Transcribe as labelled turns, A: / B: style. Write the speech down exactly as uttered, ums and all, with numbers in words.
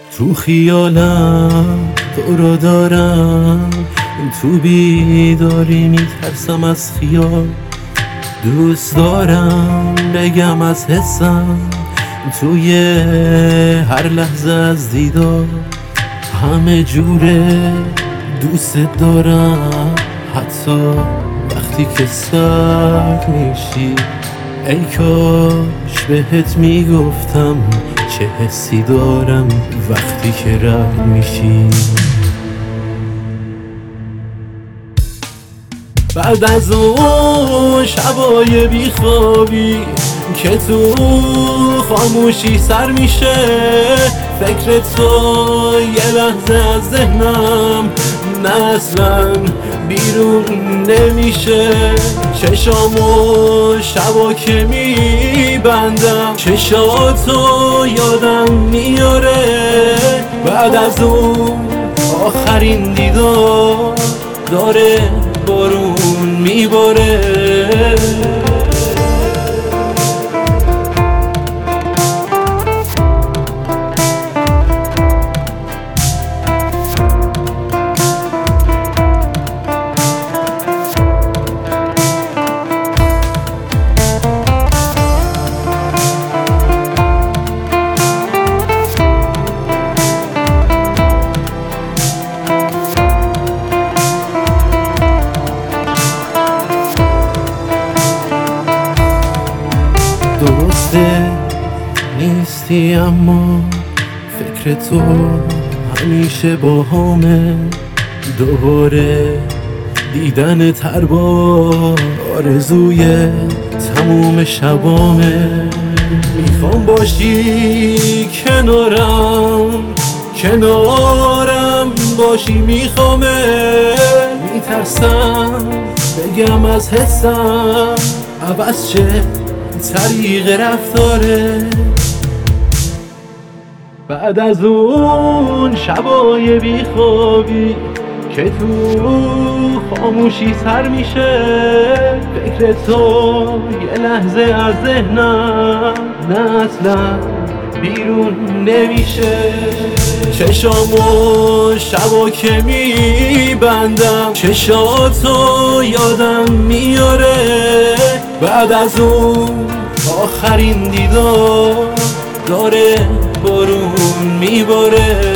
A: تو خیالم تو رو دارم، تو بیداری میترسم از خیال. دوست دارم بگم از حسم توی هر لحظه از دیدار. همه جوره دوست دارم، حتی وقتی که سرد میشی. ای کاش بهت میگفتم چه حسی دارم وقتی که رد میشی. بعد از اون شبای بیخوابی که تو خاموشی سر میشه، فکر تو یه لحظه از ذهنم نه اصلا بیرون نمیشه. چشامو شبا که میبندم چشاتو یادم میاره. بعد از اون آخرین دیدار داره بارون میباره. درسته نیستی اما فکر تو همیشه با همه. دوباره دیدن تر با آرزوی تموم شبامه. میخوام باشی کنارم، کنارم باشی میخوامه. میترسم بگم از حسم عوض چه طریق رفتاره. بعد از اون شبای بیخوابی که تو خاموشی سر میشه، فکر تو یه لحظه از ذهنم نه اصلا بیرون نمیشه. چشامو شبا که میبندم چشاتو یادم میاره. بعد از اون آخرین دیدار داره بارون میباره.